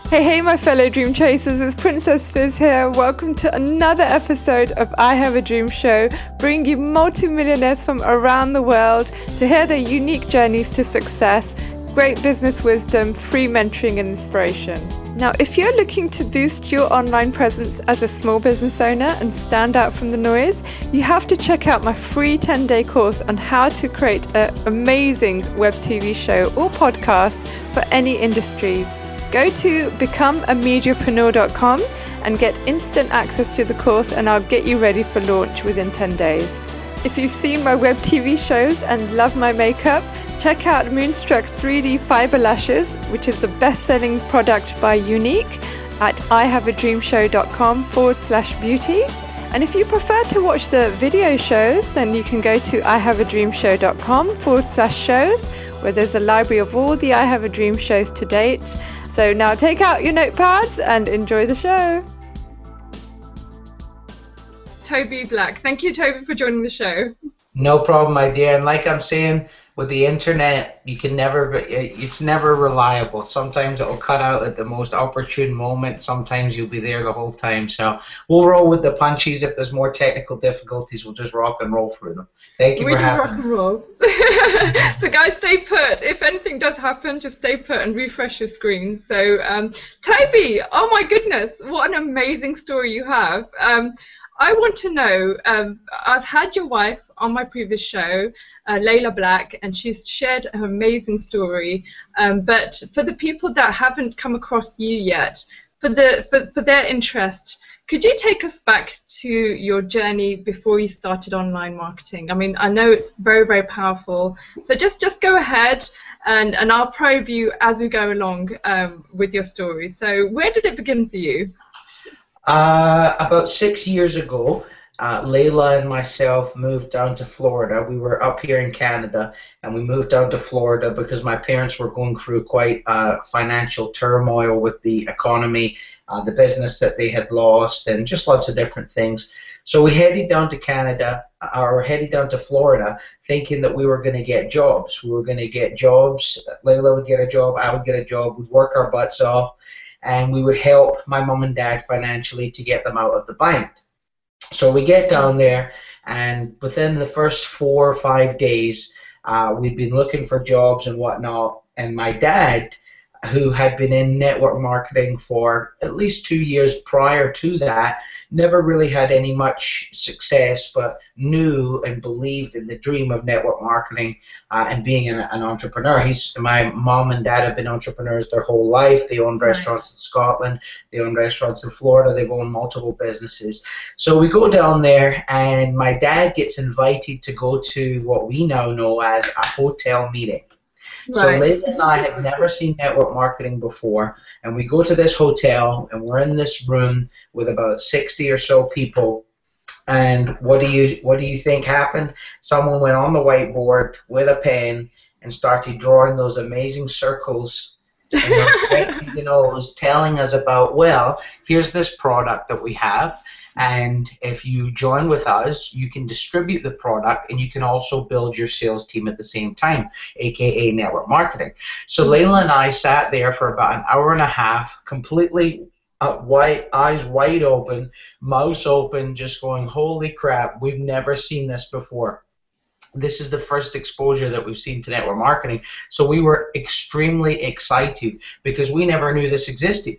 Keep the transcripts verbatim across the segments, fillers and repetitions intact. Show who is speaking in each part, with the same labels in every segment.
Speaker 1: Hey, hey, my fellow dream chasers, it's Princess Fizz here. Welcome to another episode of I Have a Dream Show, bringing you multi-millionaires from around the world to hear their unique journeys to success, great business wisdom, free mentoring and inspiration. Now, if you're looking to boost your online presence as a small business owner and stand out from the noise, you have to check out my free ten-day course on how to create an amazing web T V show or podcast for any industry. Go to become a mediapreneur dot com and get instant access to the course, and I'll get you ready for launch within ten days. If you've seen my web T V shows and love my makeup, check out Moonstruck's three D Fiber Lashes, which is the best-selling product by Younique, at I have a dream show dot com forward slash beauty. And if you prefer to watch the video shows, then you can go to I have a dream show dot com forward slash shows, where there's a library of all the I Have a Dream shows to date. So now take out your notepads and enjoy the show. Toby Black. Thank you, Toby, for joining the show.
Speaker 2: No problem, my dear. And like I'm saying, with the internet, you can never, it's never reliable. Sometimes it'll cut out at the most opportune moment. Sometimes you'll be there the whole time. So we'll roll with the punchies. If there's more technical difficulties, we'll just rock and roll through them. Thank you
Speaker 1: we
Speaker 2: for
Speaker 1: do
Speaker 2: having
Speaker 1: rock and roll. So guys, stay put. If anything does happen, just stay put and refresh your screen. So um, Toby, oh my goodness, what an amazing story you have. Um, I want to know, um, I've had your wife on my previous show, uh, Layla Black, and she's shared an amazing story. Um, but for the people that haven't come across you yet, for, the, for, for their interest, could you take us back to your journey before you started online marketing? I mean, I know it's very, very powerful. So just, just go ahead, and, and I'll probe you as we go along um, with your story. So where did it begin for you?
Speaker 2: Uh, about six years ago, uh, Layla and myself moved down to Florida. We were up here in Canada, and we moved down to Florida because my parents were going through quite uh, financial turmoil with the economy, uh, the business that they had lost, and just lots of different things. So we headed down to Canada, or headed down to Florida, thinking that we were going to get jobs. We were going to get jobs. Layla would get a job, I would get a job, we'd work our butts off, and we would help my mom and dad financially to get them out of the bind. So we get down there, and within the first four or five days, uh, we'd been looking for jobs and whatnot, and my dad, who had been in network marketing for at least two years prior to that, never really had any much success, but knew and believed in the dream of network marketing uh, and being an, an entrepreneur. He's, my mom and dad have been entrepreneurs their whole life. They own restaurants in Scotland, they own restaurants in Florida, they've owned multiple businesses. So we go down there, and my dad gets invited to go to what we now know as a hotel meeting. So
Speaker 1: Right.
Speaker 2: Layla and I had never seen network marketing before, and we go to this hotel, and we're in this room with about sixty or so people. And what do you what do you think happened? Someone went on the whiteboard with a pen and started drawing those amazing circles, and those you know, was telling us about, well, here's this product that we have. And if you join with us, you can distribute the product, and you can also build your sales team at the same time, aka network marketing. So Layla and I sat there for about an hour and a half, completely uh, wide, eyes wide open, mouth open, just going, holy crap, we've never seen this before. This is the first exposure that we've seen to network marketing. So we were extremely excited because we never knew this existed.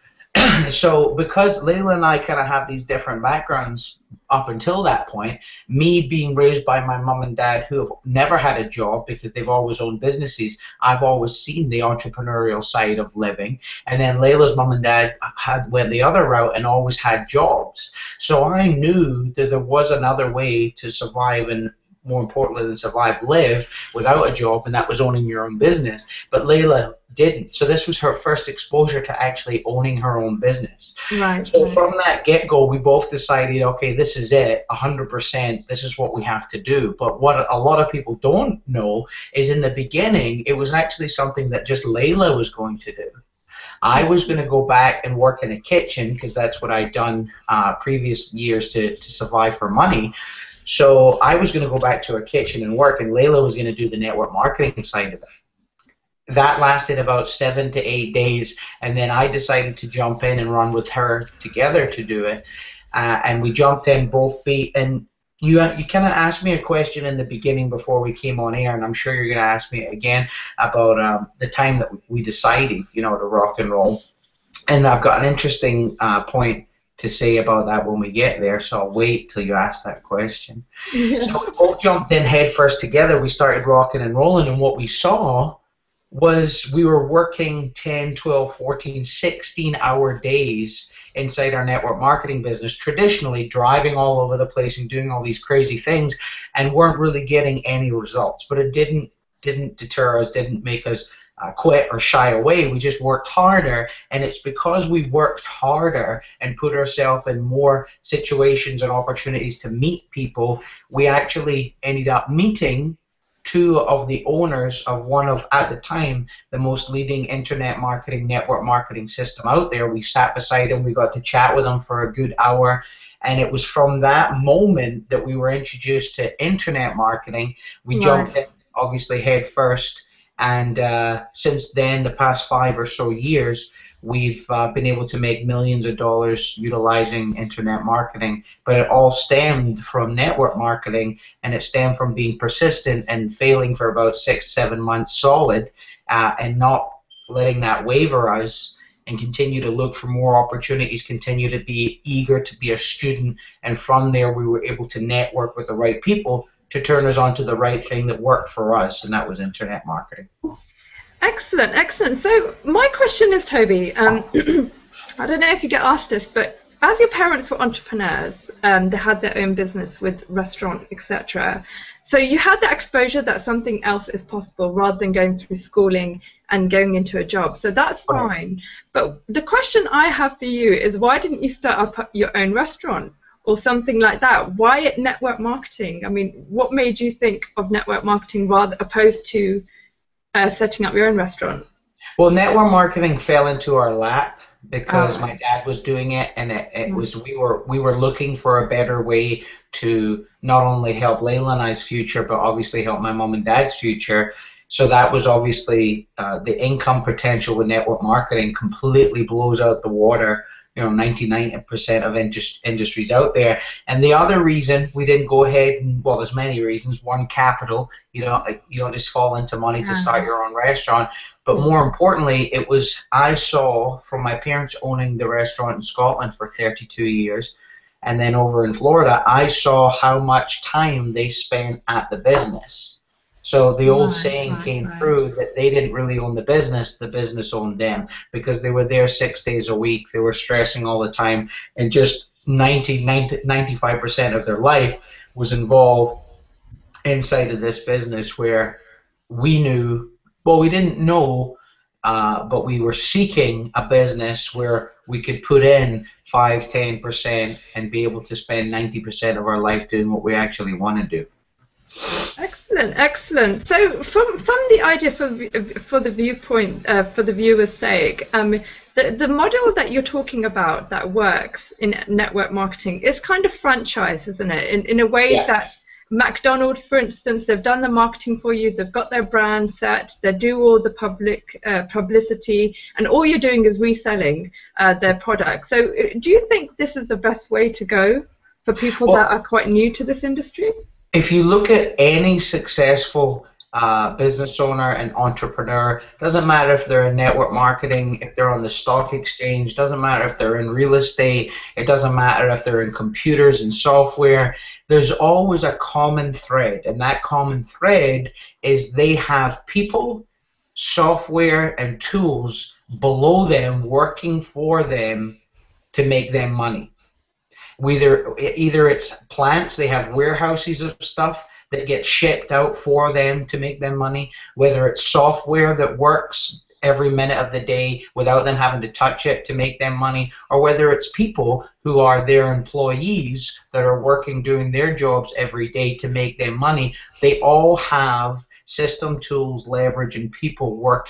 Speaker 2: So because Layla and I kind of have these different backgrounds up until that point, me being raised by my mom and dad who have never had a job because they've always owned businesses, I've always seen the entrepreneurial side of living. And then Layla's mom and dad had went the other route and always had jobs. So I knew that there was another way to survive, and more importantly than survive, live without a job, and that was owning your own business. But Layla didn't. So this was her first exposure to actually owning her own business.
Speaker 1: Right.
Speaker 2: So
Speaker 1: right.
Speaker 2: from that get-go, we both decided, okay, this is it, one hundred percent, this is what we have to do. But what a lot of people don't know is in the beginning, it was actually something that just Layla was going to do. I was going to go back and work in a kitchen because that's what I'd done uh, previous years to, to survive for money. So I was going to go back to a kitchen and work, and Layla was going to do the network marketing side of it. that lasted about seven to eight days, and then I decided to jump in and run with her together to do it. Uh, and we jumped in both feet. And you you kind of asked me a question in the beginning before we came on air, and I'm sure you're going to ask me again about um, the time that we decided, you know, to rock and roll. And I've got an interesting uh, point to say about that when we get there, so I'll wait till you ask that question. Yeah. So we both jumped in head first together. We started rocking and rolling, and what we saw was we were working ten, twelve, fourteen, sixteen hour days inside our network marketing business, traditionally driving all over the place and doing all these crazy things, and weren't really getting any results. But it didn't didn't deter us, didn't make us uh, quit or shy away. We just worked harder, and it's because we worked harder and put ourselves in more situations and opportunities to meet people, we actually ended up meeting two of the owners of one of, at the time, the most leading internet marketing, network marketing system out there. We sat beside him, we got to chat with him for a good hour, and it was from that moment that we were introduced to internet marketing. We nice. jumped in, obviously, head first, and uh, since then, the past five or so years, we've uh, been able to make millions of dollars utilizing internet marketing, but it all stemmed from network marketing, and it stemmed from being persistent and failing for about six, seven months solid, uh, and not letting that waver us, and continue to look for more opportunities, continue to be eager to be a student, and from there we were able to network with the right people to turn us on to the right thing that worked for us, and that was internet marketing.
Speaker 1: Excellent, excellent. So my question is, Toby, um, I don't know if you get asked this, but as your parents were entrepreneurs, um, they had their own business with restaurant, et cetera. So you had that exposure that something else is possible rather than going through schooling and going into a job. So that's fine. But the question I have for you is, why didn't you start up your own restaurant or something like that? Why network marketing? I mean, what made you think of network marketing rather opposed to Uh, setting up your own restaurant?
Speaker 2: Well, network marketing fell into our lap because oh. my dad was doing it, and it, it mm. was we were we were looking for a better way to not only help Layla and I's future, but obviously help my mom and dad's future. So that was obviously uh, the income potential with network marketing completely blows out the water. You know, ninety-nine percent of indust industries out there. And the other reason we didn't go ahead, and well, there's many reasons. One, capital. You know, you don't just fall into money to start your own restaurant. But more importantly, it was I saw from my parents owning the restaurant in Scotland for thirty-two years, and then over in Florida, I saw how much time they spent at the business. So the old right, saying right, came right. through that they didn't really own the business, the business owned them, because they were there six days a week, they were stressing all the time, and just ninety, ninety-five percent of their life was involved inside of this business where we knew, well, we didn't know, uh, but we were seeking a business where we could put in five, ten percent and be able to spend ninety percent of our life doing what we actually want to do.
Speaker 1: Excellent, excellent. So, from from the idea for for the viewpoint uh, for the viewer's sake, um, the the model that you're talking about that works in network marketing is kind of franchise, isn't it? In in a way yeah. that McDonald's, for instance, they've done the marketing for you, they've got their brand set, they do all the public uh, publicity, and all you're doing is reselling uh, their product. So, do you think this is the best way to go for people well, that are quite new to this industry?
Speaker 2: If you look at any successful uh, business owner and entrepreneur, doesn't matter if they're in network marketing, if they're on the stock exchange, doesn't matter if they're in real estate, it doesn't matter if they're in computers and software, there's always a common thread, and that common thread is they have people, software, and tools below them working for them to make them money. Either, either it's plants, they have warehouses of stuff that get shipped out for them to make them money, whether it's software that works every minute of the day without them having to touch it to make them money, or whether it's people who are their employees that are working doing their jobs every day to make them money. They all have system, tools, leverage, and people working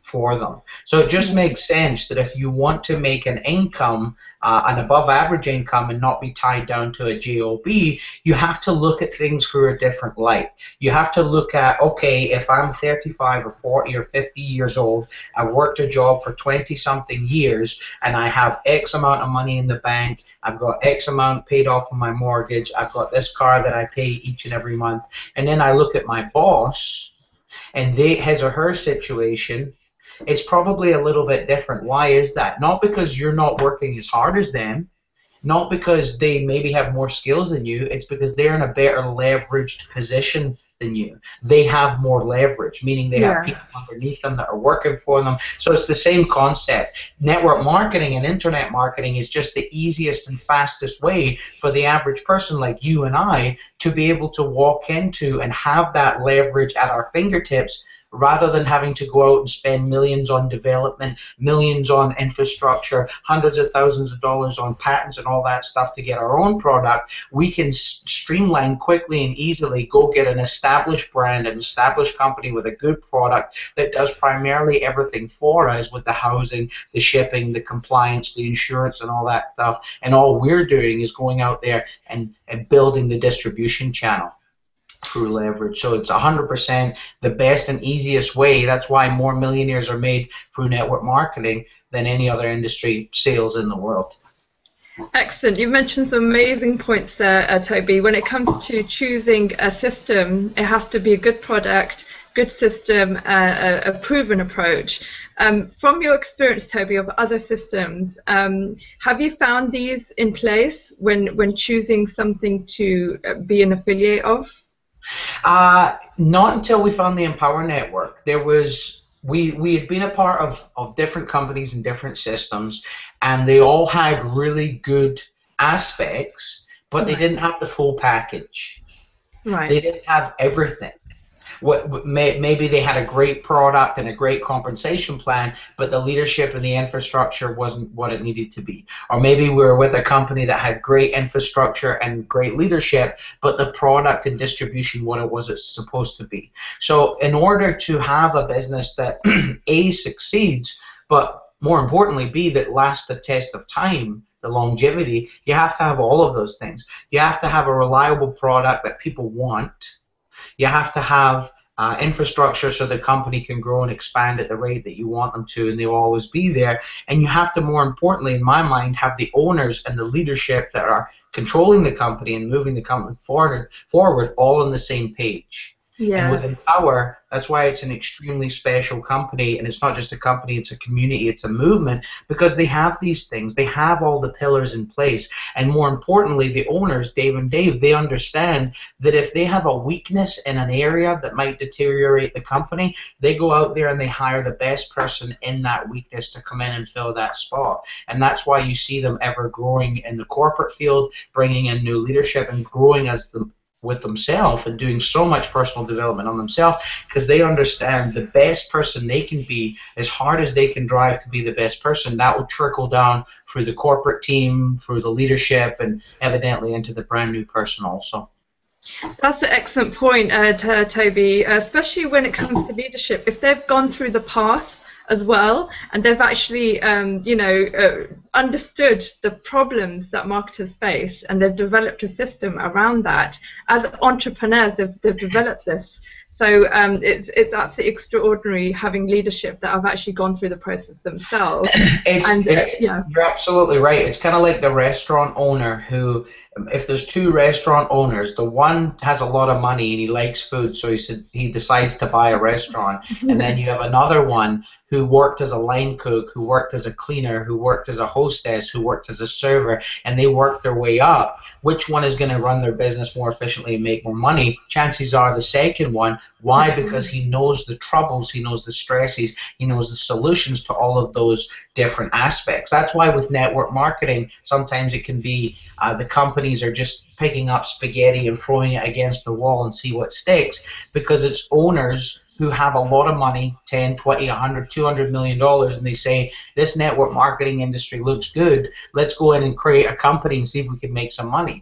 Speaker 2: for them. So it just makes sense that if you want to make an income, uh, an above average income, and not be tied down to a job, you have to look at things through a different light. You have to look at, okay, if I'm thirty-five or forty or fifty years old, I've worked a job for twenty something years, and I have X amount of money in the bank, I've got X amount paid off on my mortgage, I've got this car that I pay each and every month, and then I look at my boss and they, his or her situation, it's probably a little bit different. Why is that? Not because you're not working as hard as them, not because they maybe have more skills than you, it's because they're in a better leveraged position than you. They have more leverage, meaning they have
Speaker 1: Yes.
Speaker 2: people underneath them that are working for them. So it's the same concept. Network marketing and internet marketing is just the easiest and fastest way for the average person like you and I to be able to walk into and have that leverage at our fingertips, rather than having to go out and spend millions on development, millions on infrastructure, hundreds of thousands of dollars on patents and all that stuff to get our own product. We can s- streamline quickly and easily, go get an established brand, an established company with a good product that does primarily everything for us with the housing, the shipping, the compliance, the insurance and all that stuff. And all we're doing is going out there and, and building the distribution channel through leverage. So it's one hundred percent the best and easiest way. That's why more millionaires are made through network marketing than any other industry sales in the world.
Speaker 1: Excellent. You mentioned some amazing points there, uh, Toby. When it comes to choosing a system, it has to be a good product, good system, uh, a, a proven approach. Um, from your experience, Toby, of other systems, um, have you found these in place when, when choosing something to be an affiliate of?
Speaker 2: Uh, not until we found the Empower Network. There was we we had been a part of, of different companies and different systems, and they all had really good aspects, but they didn't have the full package.
Speaker 1: Right.
Speaker 2: They didn't have everything. What, may, maybe they had a great product and a great compensation plan, but the leadership and the infrastructure wasn't what it needed to be. Or maybe we were with a company that had great infrastructure and great leadership, but the product and distribution what it was it's supposed to be. So in order to have a business that A, succeeds, but more importantly, B, that lasts the test of time, the longevity, you have to have all of those things. You have to have a reliable product that people want. You have to have uh, infrastructure so the company can grow and expand at the rate that you want them to, and they'll always be there. And you have to, more importantly, in my mind, have the owners and the leadership that are controlling the company and moving the company forward, forward all on the same page.
Speaker 1: Yes.
Speaker 2: And with Empower, that's why it's an extremely special company, and it's not just a company, it's a community, it's a movement, because they have these things, they have all the pillars in place, and more importantly, the owners, Dave and Dave, they understand that if they have a weakness in an area that might deteriorate the company, they go out there and they hire the best person in that weakness to come in and fill that spot. And that's why you see them ever growing in the corporate field, bringing in new leadership and growing as the with themselves and doing so much personal development on themselves, because they understand the best person they can be, as hard as they can drive to be the best person, that will trickle down through the corporate team, through the leadership, and evidently into the brand new person also.
Speaker 1: That's an excellent point, uh, to, Toby, especially when it comes to leadership. If they've gone through the path as well, and they've actually, um, you know, uh, understood the problems that marketers face, and they've developed a system around that. As entrepreneurs, they've, they've developed this. So um, it's it's absolutely extraordinary having leadership that have actually gone through the process themselves.
Speaker 2: It's,
Speaker 1: and, uh, yeah.
Speaker 2: You're absolutely right. It's kind of like the restaurant owner who, if there's two restaurant owners, the one has a lot of money and he likes food, so he said he decides to buy a restaurant, and then you have another one who worked as a line cook, who worked as a cleaner, who worked as a hostess, who worked as a server, and they worked their way up. Which one is going to run their business more efficiently and make more money? Chances are the second one. Why? Because he knows the troubles, he knows the stresses, he knows the solutions to all of those different aspects. That's why with network marketing, sometimes it can be uh, the companies are just picking up spaghetti and throwing it against the wall and see what sticks, because it's owners who have a lot of money, ten, twenty, a hundred, two hundred million dollars, and they say, this network marketing industry looks good, let's go in and create a company and see if we can make some money.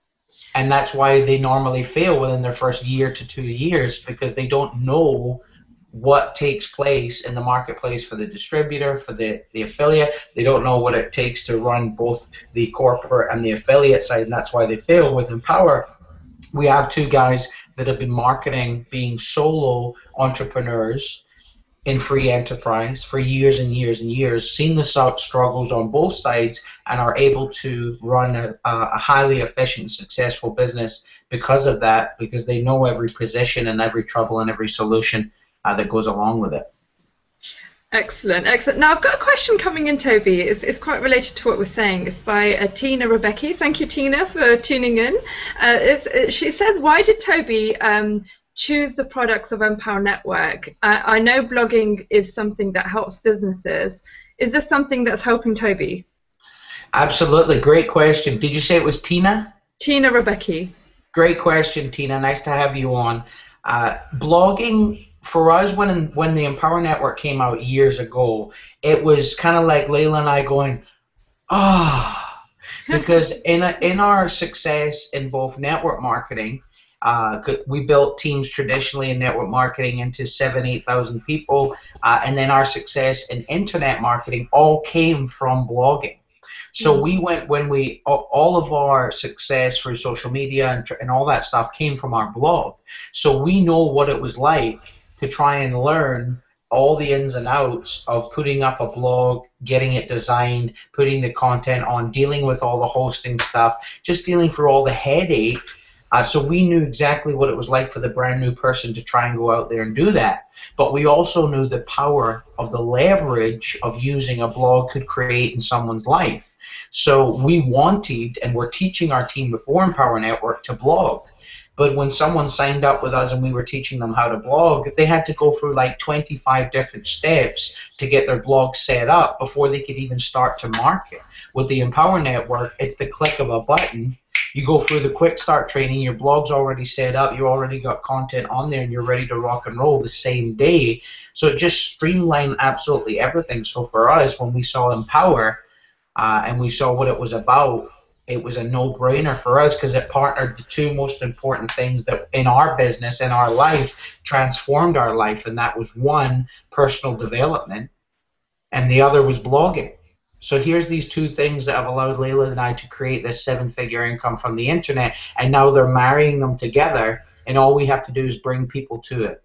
Speaker 2: And that's why they normally fail within their first year to two years, because they don't know what takes place in the marketplace for the distributor, for the, the affiliate. They don't know what it takes to run both the corporate and the affiliate side, and that's why they fail. With Empower, we have two guys that have been marketing, being solo entrepreneurs in free enterprise for years and years and years, seen the struggles on both sides, and are able to run a, a highly efficient, successful business because of that, because they know every position and every trouble and every solution uh, that goes along with it.
Speaker 1: Excellent, excellent. Now I've got a question coming in, Toby. It's, it's quite related to what we're saying. It's by uh, Tina Rebecki. Thank you, Tina, for tuning in. Uh, it's, it, she says, why did Toby um, choose the products of Empower Network? Uh, I know blogging is something that helps businesses. Is this something that's helping Toby?
Speaker 2: Absolutely. Great question. Did you say it was Tina?
Speaker 1: Tina Rebecki.
Speaker 2: Great question, Tina. Nice to have you on. Uh, blogging, for us, when when the Empower Network came out years ago, it was kind of like Layla and I going, ah, oh. Because in, a, in our success in both network marketing, Uh, we built teams traditionally in network marketing into seven, eight thousand people, uh, and then our success in internet marketing all came from blogging. So mm-hmm. we went when we all of our success through social media and, and all that stuff came from our blog. So we know what it was like to try and learn all the ins and outs of putting up a blog, getting it designed, putting the content on, dealing with all the hosting stuff, just dealing for all the headache. Uh, so we knew exactly what it was like for the brand new person to try and go out there and do that. But we also knew the power of the leverage of using a blog could create in someone's life. So we wanted, and we're teaching our team before Empower Network to blog. But when someone signed up with us and we were teaching them how to blog, they had to go through like twenty-five different steps to get their blog set up before they could even start to market. With the Empower Network, it's the click of a button. You go through the quick start training, your blog's already set up, you already got content on there, and you're ready to rock and roll the same day. So it just streamlined absolutely everything. So for us, when we saw Empower uh, and we saw what it was about, it was a no-brainer for us because it partnered the two most important things that in our business, in our life, transformed our life, and that was one, personal development, and the other was blogging. So here's these two things that have allowed Layla and I to create this seven-figure income from the internet, and now they're marrying them together, and all we have to do is bring people to it.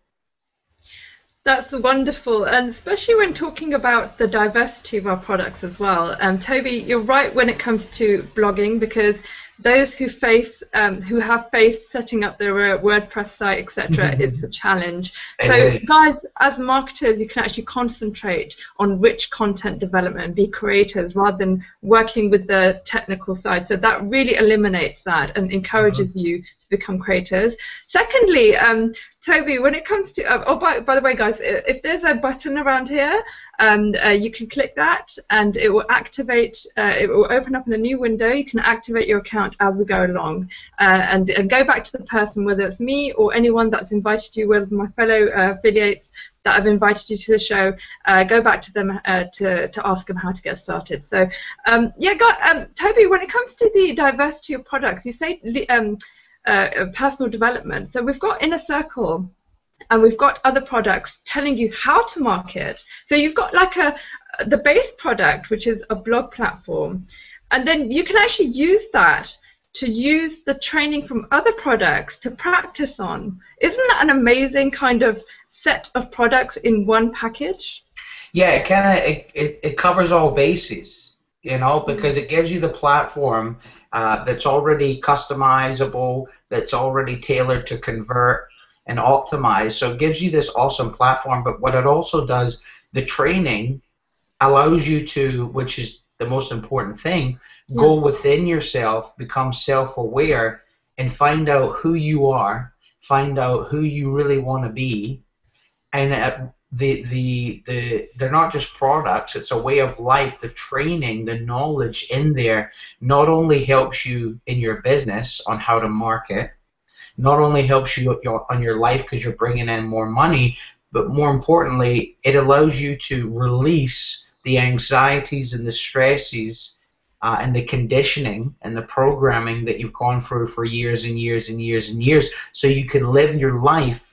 Speaker 1: That's wonderful, and especially when talking about the diversity of our products as well. Um, Toby, you're right when it comes to blogging, because those who face, um, who have faced setting up their uh, WordPress site, et cetera, mm-hmm. it's a challenge. So, mm-hmm. guys, as marketers, you can actually concentrate on rich content development and be creators rather than working with the technical side. So that really eliminates that and encourages mm-hmm. you to become creators. Secondly, um, Toby, when it comes to, uh, oh, by, by the way, guys, if there's a button around here, um, uh, you can click that and it will activate, uh, it will open up in a new window. You can activate your account as we go along uh, and, and go back to the person, whether it's me or anyone that's invited you, whether my fellow uh, affiliates that have invited you to the show, uh, go back to them uh, to, to ask them how to get started. So, um, yeah, God, um, Toby, when it comes to the diversity of products, you say um, Uh, personal development. So we've got Inner Circle and we've got other products telling you how to market. So you've got like a the base product, which is a blog platform, and then you can actually use that to use the training from other products to practice on. Isn't that an amazing kind of set of products in one package?
Speaker 2: Yeah, it kind of it, it, it covers all bases, you know, because it gives you the platform Uh, that's already customizable, that's already tailored to convert and optimize. So it gives you this awesome platform, but what it also does, the training allows you to, which is the most important thing, yes. go within yourself, become self-aware, and find out who you are, find out who you really want to be, and uh, The, the, the, they're not just products, it's a way of life. The training, the knowledge in there not only helps you in your business on how to market, not only helps you on your life because you're bringing in more money, but more importantly, it allows you to release the anxieties and the stresses uh, and the conditioning and the programming that you've gone through for years and years and years and years, so you can live your life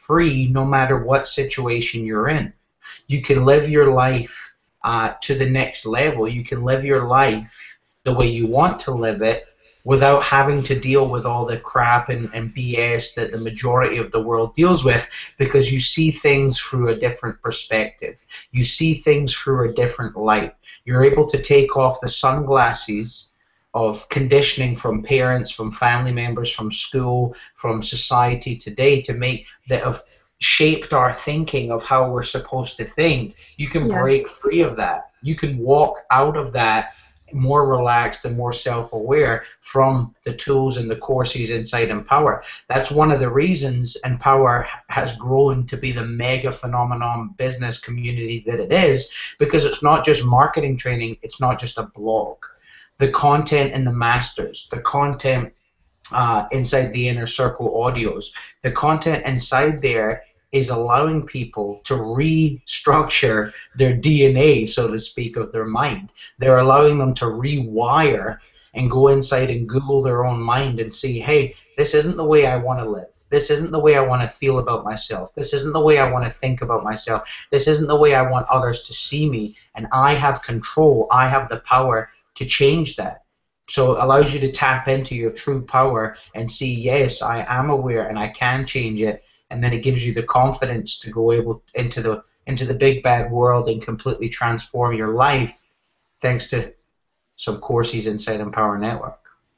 Speaker 2: free no matter what situation you're in. You can live your life uh, to the next level. You can live your life the way you want to live it without having to deal with all the crap and, and B S that the majority of the world deals with, because you see things through a different perspective. You see things through a different light. You're able to take off the sunglasses of conditioning from parents, from family members, from school, from society today to make that have shaped our thinking of how we're supposed to think. You can
Speaker 1: Yes.
Speaker 2: break free of that. You can walk out of that more relaxed and more self-aware from the tools and the courses inside Empower. That's one of the reasons Empower has grown to be the mega phenomenon business community that it is, because it's not just marketing training, it's not just a blog. The content in the masters, the content uh, inside the Inner Circle audios, the content inside there is allowing people to restructure their D N A, so to speak, of their mind. They're allowing them to rewire and go inside and Google their own mind and see, hey, this isn't the way I want to live. This isn't the way I want to feel about myself. This isn't the way I want to think about myself. This isn't the way I want others to see me. And I have control. I have the power to change that. So it allows you to tap into your true power and see, yes, I am aware and I can change it. And then it gives you the confidence to go able into the into the big bad world and completely transform your life, thanks to some courses inside Empower Network.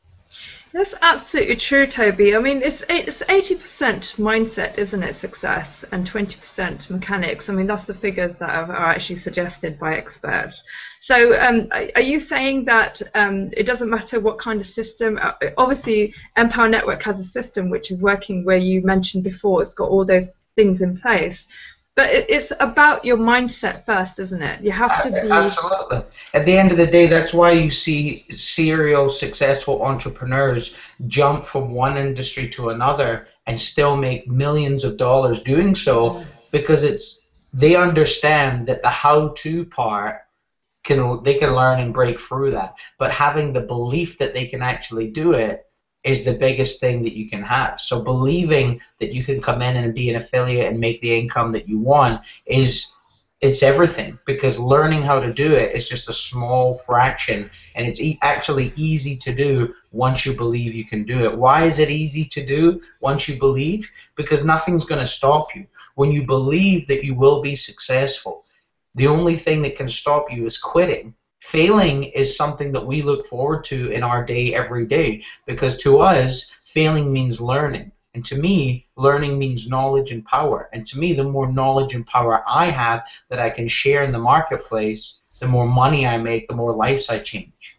Speaker 1: That's absolutely true, Toby. I mean, it's it's eighty percent mindset, isn't it, success, and twenty percent mechanics. I mean, that's the figures that are, are actually suggested by experts. So um, are you saying that um, it doesn't matter what kind of system? Obviously, Empower Network has a system which is working, where you mentioned before, it's got all those things in place. But it's about your mindset first, isn't it? You have to be...
Speaker 2: Absolutely. At the end of the day, that's why you see serial successful entrepreneurs jump from one industry to another and still make millions of dollars doing so, because it's they understand that the how-to part, can they can learn and break through that. But having the belief that they can actually do it is the biggest thing that you can have. So believing that you can come in and be an affiliate and make the income that you want is it's everything, because learning how to do it is just a small fraction, and it's e actually easy to do once you believe you can do it. Why is it easy to do once you believe? Because nothing's going to stop you. When you believe that you will be successful, the only thing that can stop you is quitting. Failing is something that we look forward to in our day every day, because to us, failing means learning. And to me, learning means knowledge and power. And to me, the more knowledge and power I have that I can share in the marketplace, the more money I make, the more lives I change.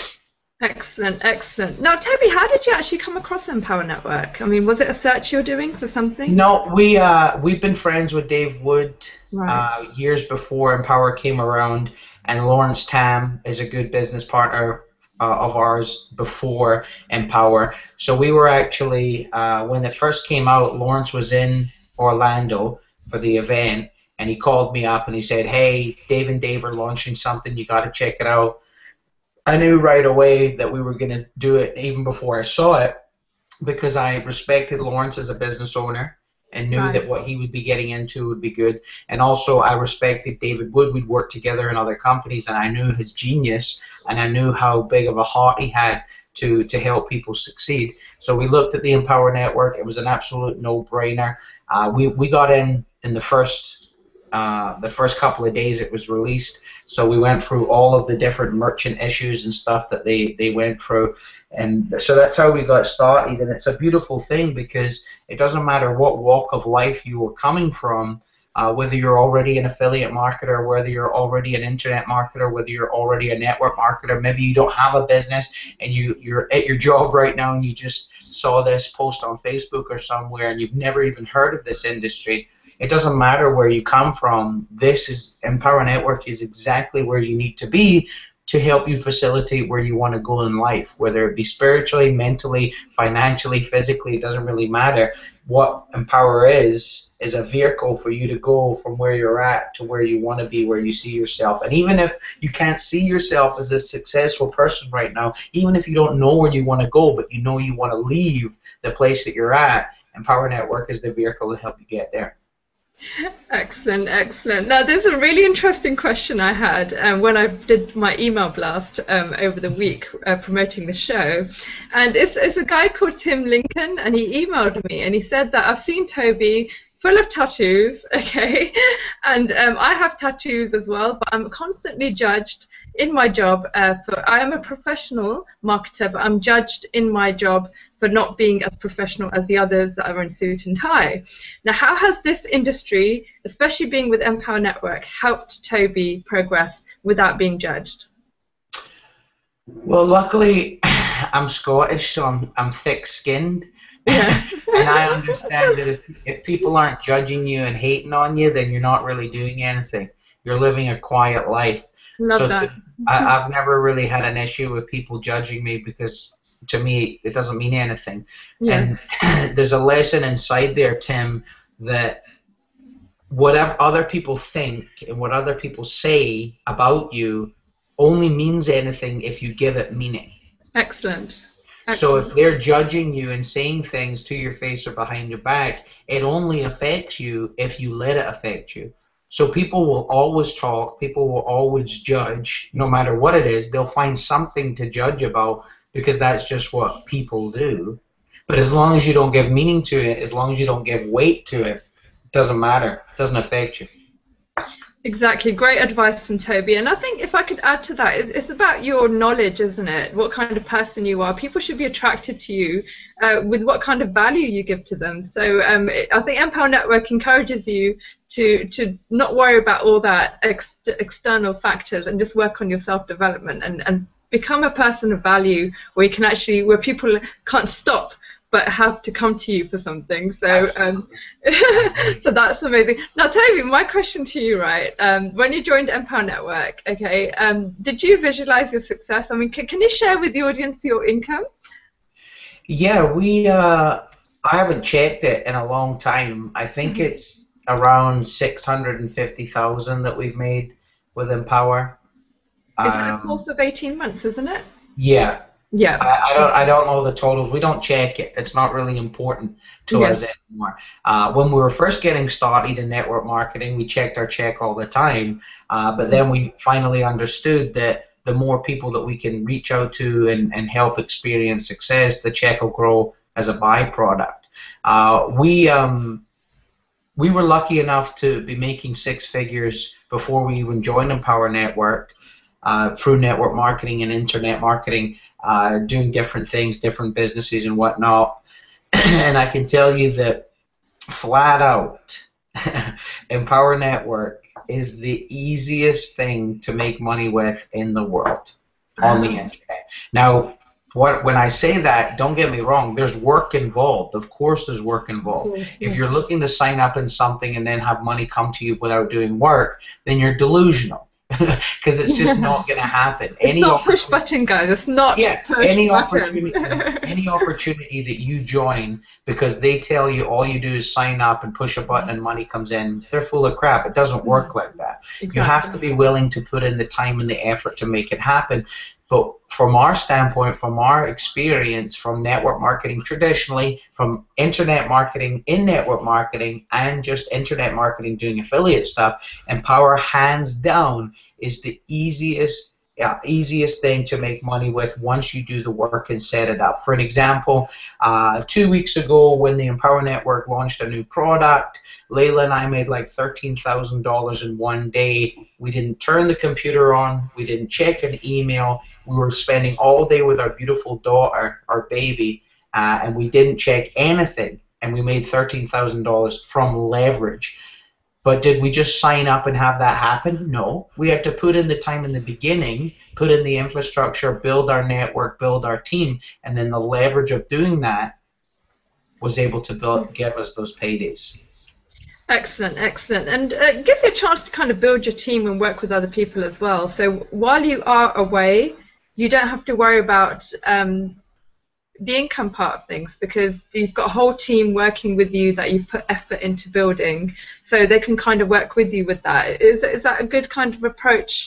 Speaker 1: Excellent, excellent. Now, Toby, how did you actually come across Empower Network? I mean, was it a search you're doing for something?
Speaker 2: No, we, uh, we've been friends with Dave Wood
Speaker 1: right.
Speaker 2: uh, years before Empower came around. And Lawrence Tam is a good business partner uh, of ours before Empower. So we were actually, uh, when it first came out, Lawrence was in Orlando for the event, and he called me up and he said, hey, Dave and Dave are launching something, you got to check it out. I knew right away that we were going to do it even before I saw it, because I respected Lawrence as a business owner and knew
Speaker 1: Right.
Speaker 2: that what he would be getting into would be good. And also I respected David Wood. We'd worked together in other companies, and I knew his genius, and I knew how big of a heart he had to, to help people succeed. So we looked at the Empower Network. It was an absolute no-brainer. Uh, we, we got in in the first Uh, the first couple of days it was released, so we went through all of the different merchant issues and stuff that they, they went through, and so that's how we got started. And it's a beautiful thing, because it doesn't matter what walk of life you are coming from, uh, whether you're already an affiliate marketer, whether you're already an internet marketer, whether you're already a network marketer, maybe you don't have a business and you, you're at your job right now and you just saw this post on Facebook or somewhere and you've never even heard of this industry. It doesn't matter where you come from. This is Empower Network is exactly where you need to be to help you facilitate where you want to go in life, whether it be spiritually, mentally, financially, physically. It doesn't really matter. What Empower is is a vehicle for you to go from where you're at to where you want to be, where you see yourself. And even if you can't see yourself as a successful person right now, even if you don't know where you want to go, but you know you want to leave the place that you're at, Empower Network is the vehicle to help you get there.
Speaker 1: Excellent, excellent. Now, there's a really interesting question I had um, when I did my email blast um, over the week uh, promoting the show. And it's, it's a guy called Tim Lincoln, and he emailed me, and he said that I've seen Toby full of tattoos, okay, and um, I have tattoos as well, but I'm constantly judged in my job uh, for, I am a professional marketer, but I'm judged in my job for not being as professional as the others that are in suit and tie. Now, how has this industry, especially being with Empower Network, helped Toby progress without being judged?
Speaker 2: Well, luckily, I'm Scottish, so I'm, I'm thick-skinned.
Speaker 1: Yeah.
Speaker 2: And I understand that if, if people aren't judging you and hating on you, then you're not really doing anything. You're living a quiet life.
Speaker 1: Love
Speaker 2: so
Speaker 1: that.
Speaker 2: To, I, I've never really had an issue with people judging me, because to me it doesn't mean anything.
Speaker 1: Yes.
Speaker 2: And there's a lesson inside there, Tim, that whatever other people think and what other people say about you only means anything if you give it meaning.
Speaker 1: Excellent. Excellent.
Speaker 2: So if they're judging you and saying things to your face or behind your back, it only affects you if you let it affect you. So people will always talk, people will always judge, no matter what it is. They'll find something to judge about, because that's just what people do. But as long as you don't give meaning to it, as long as you don't give weight to it, it doesn't matter. It doesn't affect you.
Speaker 1: Exactly. Great advice from Toby. And I think if I could add to that, it's, it's about your knowledge, isn't it? What kind of person you are. People should be attracted to you uh, with what kind of value you give to them. So um, I think Empower Network encourages you to, to not worry about all that ex external factors and just work on your self-development and, and become a person of value where you can actually, where people can't stop but have to come to you for something. So um, so that's amazing. Now, Toby, my question to you, right, um, when you joined Empower Network, okay, um, did you visualize your success? I mean, can, can you share with the audience your income?
Speaker 2: Yeah, we, uh, I haven't checked it in a long time. I think mm-hmm. it's around six hundred fifty thousand that we've made with Empower.
Speaker 1: Is that um, a course of eighteen months, isn't it?
Speaker 2: Yeah.
Speaker 1: Yeah.
Speaker 2: I, I don't I don't know the totals. We don't check it. It's not really important to yes. us anymore. Uh, when we were first getting started in network marketing, we checked our check all the time. Uh, but then we finally understood that the more people that we can reach out to and, and help experience success, the check will grow as a byproduct. Uh, we um we were lucky enough to be making six figures before we even joined Empower Network uh, through network marketing and internet marketing. Uh, doing different things, different businesses and whatnot. And I can tell you that flat out, Empower Network is the easiest thing to make money with in the world on the internet. Now, what, when I say that, don't get me wrong, there's work involved. Of course there's work involved. Yes, yeah. If you're looking to sign up in something and then have money come to you without doing work, then you're delusional. Because it's just not going to happen.
Speaker 1: It's
Speaker 2: any
Speaker 1: not push button, guys. It's not
Speaker 2: yeah,
Speaker 1: push
Speaker 2: any
Speaker 1: button.
Speaker 2: opportunity, any opportunity that you join because they tell you all you do is sign up and push a button and money comes in, they're full of crap. It doesn't work like that. Exactly. You have to be willing to put in the time and the effort to make it happen. But from our standpoint, from our experience, from network marketing traditionally, from internet marketing in network marketing, and just internet marketing doing affiliate stuff, Empower hands down is the easiest Yeah, easiest thing to make money with once you do the work and set it up. For an example, uh, two weeks ago when the Empower Network launched a new product, Layla and I made like thirteen thousand dollars in one day. We didn't turn the computer on. We didn't check an email. We were spending all day with our beautiful daughter, our baby, uh, and we didn't check anything, and we made thirteen thousand dollars from leverage. But did we just sign up and have that happen? No. We had to put in the time in the beginning, put in the infrastructure, build our network, build our team, and then the leverage of doing that was able to build, give us those paydays.
Speaker 1: Excellent, excellent. And uh, it gives you a chance to kind of build your team and work with other people as well. So while you are away, you don't have to worry about um, the income part of things, because you've got a whole team working with you that you've put effort into building, so they can kind of work with you with that. Is, is that a good kind of approach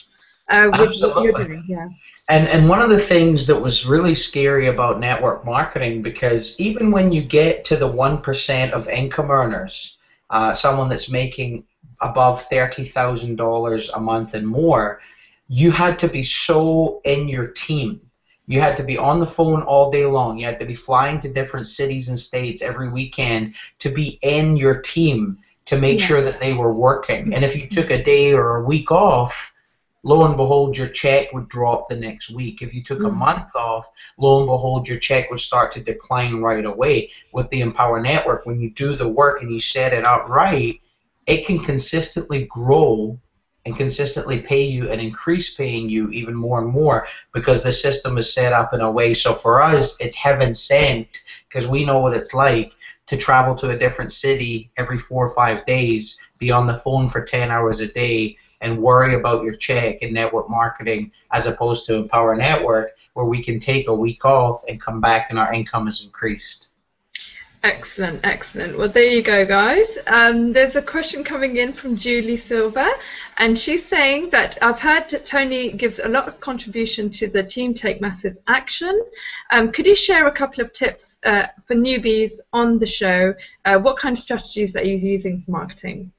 Speaker 3: uh, with what you're
Speaker 2: Absolutely.
Speaker 3: doing. Yeah.
Speaker 2: And and one of the things that was really scary about network marketing, because even when you get to the one percent of income earners, uh, someone that's making above thirty thousand dollars a month and more, you had to be so in your team. You had to be on the phone all day long. You had to be flying to different cities and states every weekend to be in your team to make
Speaker 3: Yeah.
Speaker 2: sure that they were working. And if you took a day or a week off, lo and behold, your check would drop the next week. If you took a month off, lo and behold, your check would start to decline right away. With the Empower Network, when you do the work and you set it up right, it can consistently grow and consistently pay you and increase paying you even more and more, because the system is set up in a way. So for us, it's heaven sent, because we know what it's like to travel to a different city every four or five days, be on the phone for ten hours a day, and worry about your check in network marketing, as opposed to Empower Network, where we can take a week off and come back and our income is increased.
Speaker 3: Excellent, excellent. Well, there you go, guys. Um, there's a question coming in from Julie Silver, and she's saying that I've heard that Tony gives a lot of contribution to the Team Take Massive Action. Um, could you share a couple of tips uh, for newbies on the show? Uh, what kind of strategies that he's using for marketing?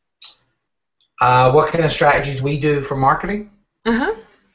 Speaker 2: Uh, what kind of strategies we do for marketing?
Speaker 3: Uh-huh.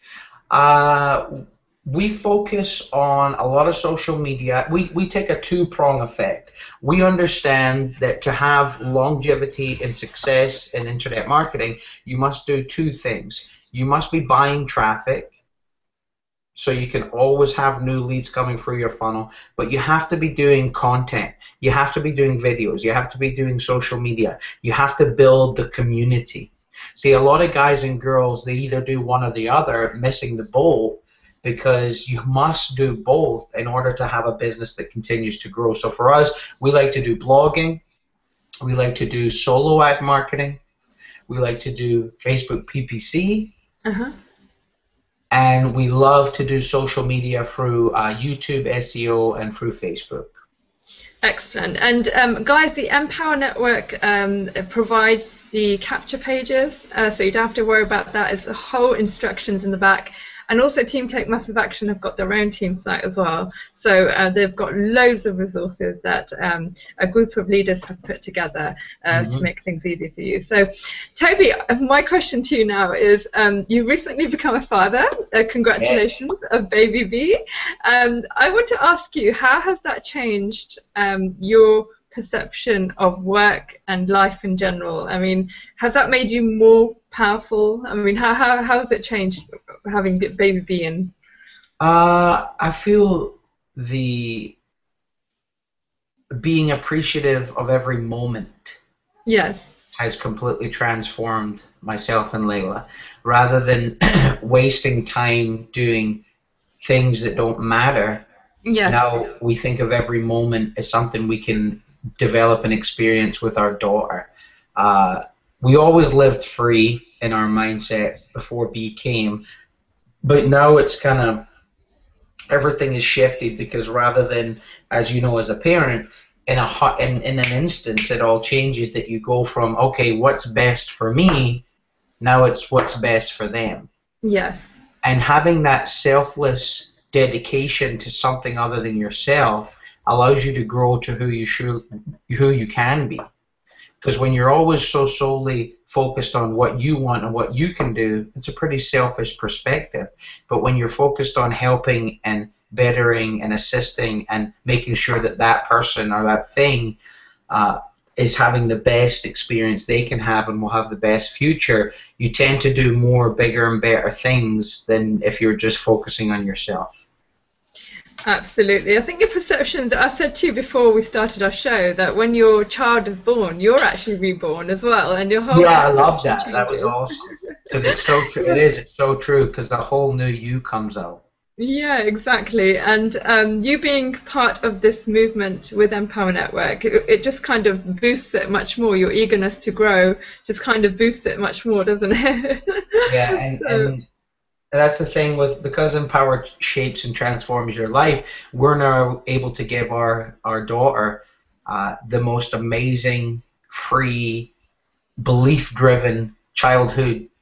Speaker 2: Uh, we focus on a lot of social media. We, we take a two-prong effect. We understand that to have longevity and success in internet marketing, you must do two things. You must be buying traffic, so you can always have new leads coming through your funnel, but you have to be doing content. You have to be doing videos. You have to be doing social media. You have to build the community. See, a lot of guys and girls, they either do one or the other, missing the boat, because you must do both in order to have a business that continues to grow. So for us, we like to do blogging, we like to do solo ad marketing, we like to do Facebook P P C,
Speaker 3: Uh-huh.
Speaker 2: and we love to do social media through uh, YouTube S E O and through Facebook.
Speaker 3: Excellent. And um, guys, the Empower Network um, provides the capture pages, uh, so you don't have to worry about that. It's the whole instructions in the back. And also Team Take Massive Action have got their own team site as well. So uh, they've got loads of resources that um, a group of leaders have put together uh, mm-hmm. to make things easy for you. So Toby, my question to you now is, um, you recently become a father. Uh, congratulations, yes. A baby B. Um, I want to ask you, how has that changed um, your perception of work and life in general? I mean, has that made you more powerful? I mean, how how, how has it changed having baby B in?
Speaker 2: Uh, I feel the being appreciative of every moment.
Speaker 3: Yes.
Speaker 2: Has completely transformed myself and Layla. Rather than wasting time doing things that don't matter,
Speaker 3: yes.
Speaker 2: Now we think of every moment as something we can develop an experience with our daughter. Uh, we always lived free in our mindset before B came, but now it's kind of, everything is shifted, because rather than, as you know, as a parent, in a hot, in, in an instance, it all changes, that you go from, okay, what's best for me, now it's what's best for them.
Speaker 3: Yes.
Speaker 2: And having that selfless dedication to something other than yourself allows you to grow to who you should, who you can be. Because when you're always so solely focused on what you want and what you can do, it's a pretty selfish perspective. But when you're focused on helping and bettering and assisting and making sure that that person or that thing uh, is having the best experience they can have and will have the best future, you tend to do more, bigger and better things than if you're just focusing on yourself.
Speaker 3: Absolutely. I think your perceptions, I said to you before we started our show, that when your child is born, you're actually reborn as well, and your whole
Speaker 2: yeah, I love that.
Speaker 3: Changes.
Speaker 2: That was awesome. Because it's so true. It is. It's so true. Because the whole new you comes out.
Speaker 3: Yeah, exactly. And um, you being part of this movement with Empower Network, it, it just kind of boosts it much more. Your eagerness to grow just kind of boosts it much more, doesn't it?
Speaker 2: Yeah, and. so, and that's the thing with, because Empower shapes and transforms your life, we're now able to give our, our daughter uh, the most amazing, free, belief-driven childhood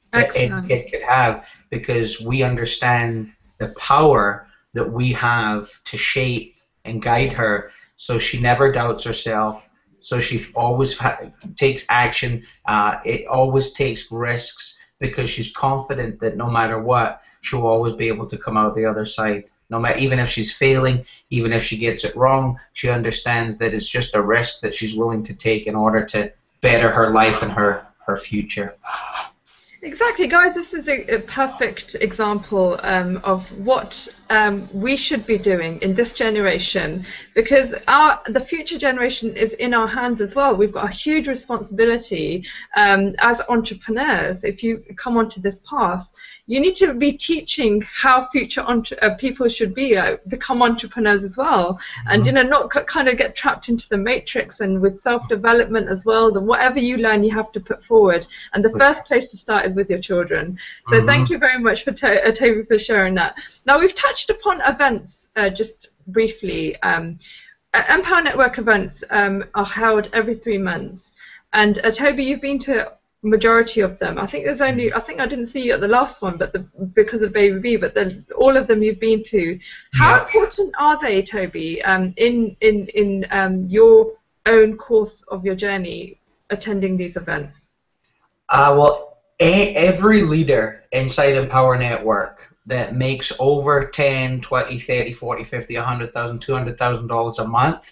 Speaker 2: that any
Speaker 3: Excellent.
Speaker 2: kid could have, because we understand the power that we have to shape and guide her, so she never doubts herself, so she always ha takes action, uh, it always takes risks, because she's confident that no matter what, she'll always be able to come out the other side. No matter, even if she's failing, even if she gets it wrong, she understands that it's just a risk that she's willing to take in order to better her life and her, her future.
Speaker 3: Exactly, guys, this is a, a perfect example um, of what um, we should be doing in this generation, because our the future generation is in our hands as well. We've got a huge responsibility um, as entrepreneurs. If you come onto this path, you need to be teaching how future entre uh, people should be, uh, become entrepreneurs as well, mm-hmm. and you know, not kind of get trapped into the matrix, and with self-development as well. The whatever you learn, you have to put forward, and the first place to start is with your children. So mm-hmm. thank you very much for to uh, Toby for sharing that. Now, we've touched upon events uh, just briefly. Um, uh, Empower Network events um, are held every three months, and uh, Toby, you've been to majority of them. I think there's only, I think I didn't see you at the last one, but the, because of Baby B, but then all of them you've been to. How yeah. important are they, Toby, um, in in in um, your own course of your journey attending these events?
Speaker 2: Uh, well, a every leader inside Empower Network that makes over ten, twenty, thirty, forty, fifty, a hundred thousand, two hundred thousand dollars a month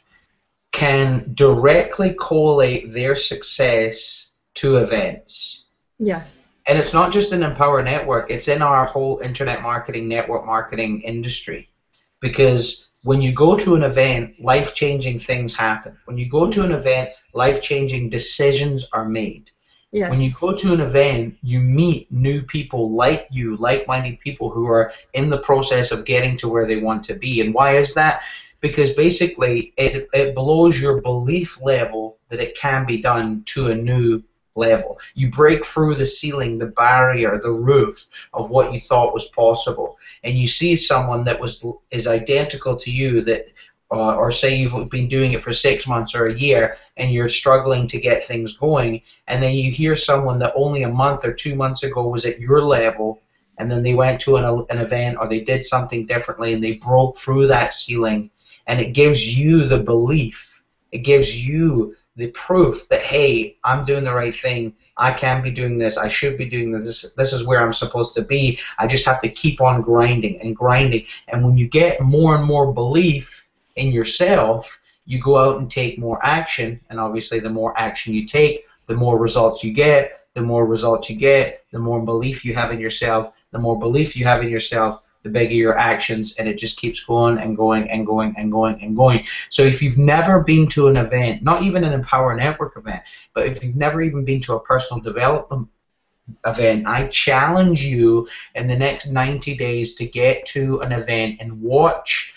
Speaker 2: can directly correlate their success to events.
Speaker 3: Yes.
Speaker 2: And it's not just in Empower Network, it's in our whole internet marketing, network marketing industry. Because when you go to an event, life-changing things happen. When you go to an event, life-changing decisions are made. Yes. When you go to an event, you meet new people like you, like-minded people who are in the process of getting to where they want to be. And why is that? Because basically it, it blows your belief level that it can be done to a new level. You break through the ceiling, the barrier, the roof of what you thought was possible, and you see someone that was is identical to you, that uh, or say you've been doing it for six months or a year and you're struggling to get things going, and then you hear someone that only a month or two months ago was at your level, and then they went to an, an event or they did something differently and they broke through that ceiling, and it gives you the belief, it gives you the proof that, hey, I'm doing the right thing, I can be doing this, I should be doing this, this is where I'm supposed to be, I just have to keep on grinding and grinding. And when you get more and more belief in yourself, you go out and take more action, and obviously the more action you take, the more results you get, the more results you get, the more belief you have in yourself, the more belief you have in yourself, the bigger your actions, and it just keeps going and going and going and going and going. So if you've never been to an event, not even an Empower Network event, but if you've never even been to a personal development event, I challenge you in the next ninety days to get to an event and watch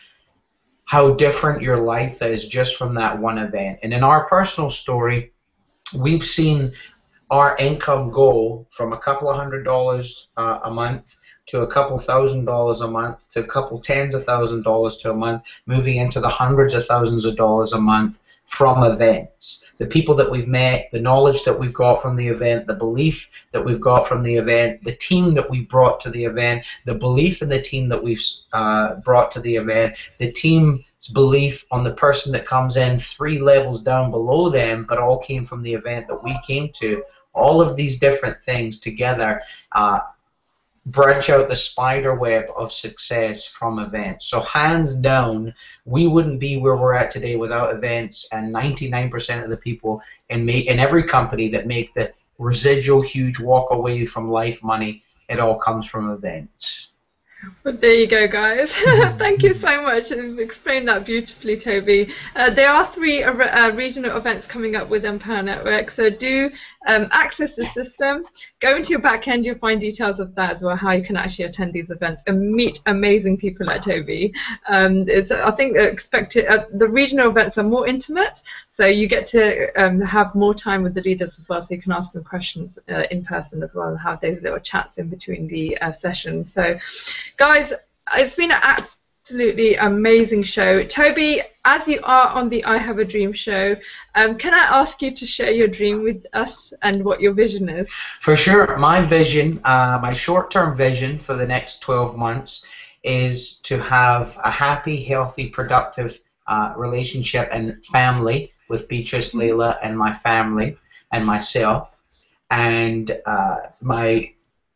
Speaker 2: how different your life is just from that one event. And in our personal story, we've seen our income go from a couple of hundred dollars uh, a month to a couple thousand dollars a month, to a couple tens of thousand dollars to a month, moving into the hundreds of thousands of dollars a month from events. The people that we've met, the knowledge that we've got from the event, the belief that we've got from the event, the team that we brought to the event, the belief in the team that we've uh, brought to the event, the team's belief on the person that comes in three levels down below them, but all came from the event that we came to. All of these different things together uh, branch out the spider web of success from events. So hands down, we wouldn't be where we're at today without events, and ninety-nine percent of the people in, ma in every company that make the residual huge walk away from life money, it all comes from events.
Speaker 3: Well, there you go, guys. Thank you so much. You've explained that beautifully, Toby. Uh, there are three uh, uh, regional events coming up with Empower Network, so do um, access the system. Go into your back end, you'll find details of that as well, how you can actually attend these events and meet amazing people like Toby. Um, it's, I think expected, uh, the regional events are more intimate, so you get to um, have more time with the leaders as well, so you can ask them questions uh, in person as well and have those little chats in between the uh, sessions. So, guys, it's been an absolute absolutely amazing show. Toby, as you are on the I Have a Dream show, um, can I ask you to share your dream with us and what your vision is?
Speaker 2: For sure. My vision, uh, my short-term vision for the next twelve months is to have a happy, healthy, productive uh, relationship and family with Beatrice, Layla, and my family and myself. And uh, my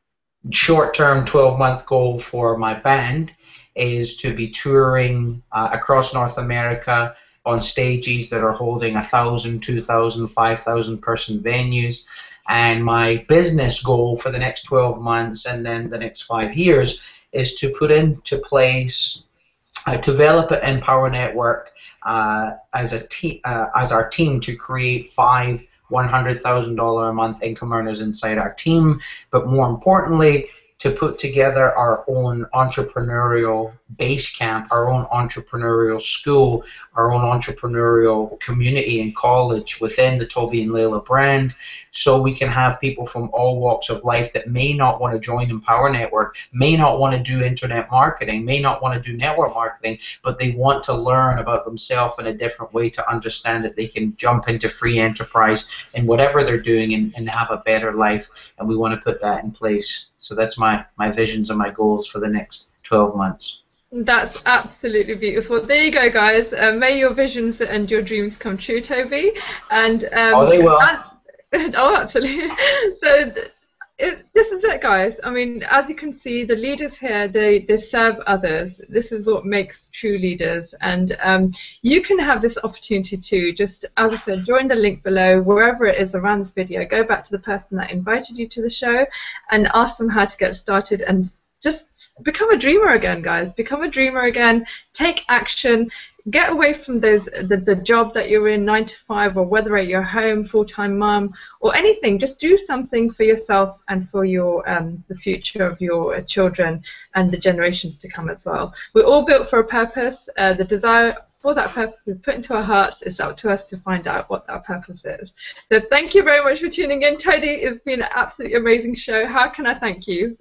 Speaker 2: short-term twelve-month goal for my band is to be touring uh, across North America on stages that are holding a thousand, two thousand, five thousand person venues. And my business goal for the next twelve months and then the next five years is to put into place, uh, develop an Empower Network uh, as a te- uh, as our team to create five one hundred thousand dollars a month income earners inside our team, but more importantly, to put together our own entrepreneurial base camp, our own entrepreneurial school, our own entrepreneurial community and college within the Toby and Layla brand, so we can have people from all walks of life that may not want to join Empower Network, may not want to do internet marketing, may not want to do network marketing, but they want to learn about themselves in a different way to understand that they can jump into free enterprise in whatever they're doing and, and have a better life, and we want to put that in place. So that's my, my visions and my goals for the next twelve months.
Speaker 3: That's absolutely beautiful. There you go, guys. Uh, may your visions and your dreams come true, Toby. And um,
Speaker 2: oh, they will.
Speaker 3: And, oh, absolutely. So th- it, this is it, guys. I mean, as you can see, the leaders here, they, they serve others. This is what makes true leaders. And um, you can have this opportunity too. Just, as I said, join the link below, wherever it is around this video. Go back to the person that invited you to the show and ask them how to get started and just become a dreamer again, guys. Become a dreamer again. Take action. Get away from those the, the job that you're in, nine to five, or whether at your home, full-time mom, or anything. Just do something for yourself and for your um, the future of your children and the generations to come as well. We're all built for a purpose. Uh, the desire for that purpose is put into our hearts. It's up to us to find out what that purpose is. So thank you very much for tuning in. Toby, it's been an absolutely amazing show. How can I thank you?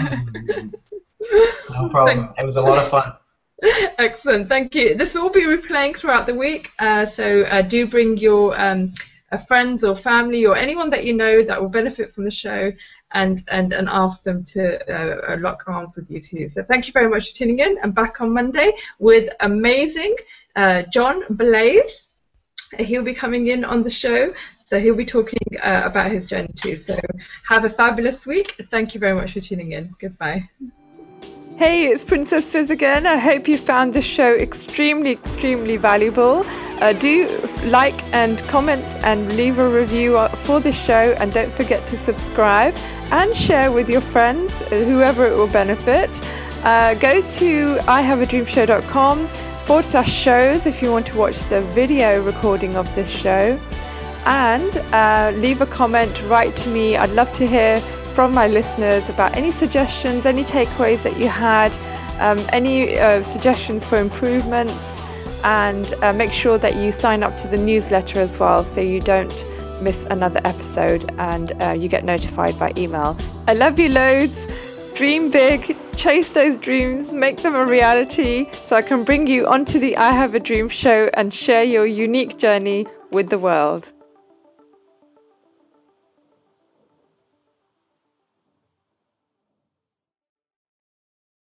Speaker 2: No problem. It was a lot of fun.
Speaker 3: Excellent, thank you. This will be replaying throughout the week, uh, so uh, do bring your um, uh, friends or family or anyone that you know that will benefit from the show, and and, and ask them to uh, lock arms with you too. So thank you very much for tuning in, and back on Monday with amazing uh, John Blaze. He'll be coming in on the show, so he'll be talking uh, about his journey too. So have a fabulous week. Thank you very much for tuning in. Goodbye.
Speaker 1: Hey, it's Princess Fizz again. I hope you found this show extremely, extremely valuable. Uh, do like and comment and leave a review for this show, and don't forget to subscribe and share with your friends, whoever it will benefit. Uh, go to I have a dream show dot com forward slash shows if you want to watch the video recording of this show, and uh, leave a comment, write to me. I'd love to hear from my listeners about any suggestions, any takeaways that you had, um, any uh, suggestions for improvements, and uh, make sure that you sign up to the newsletter as well so you don't miss another episode, and uh, you get notified by email. I love you loads. Dream big, chase those dreams, make them a reality, so I can bring you onto the I Have a Dream show and share your unique journey with the world.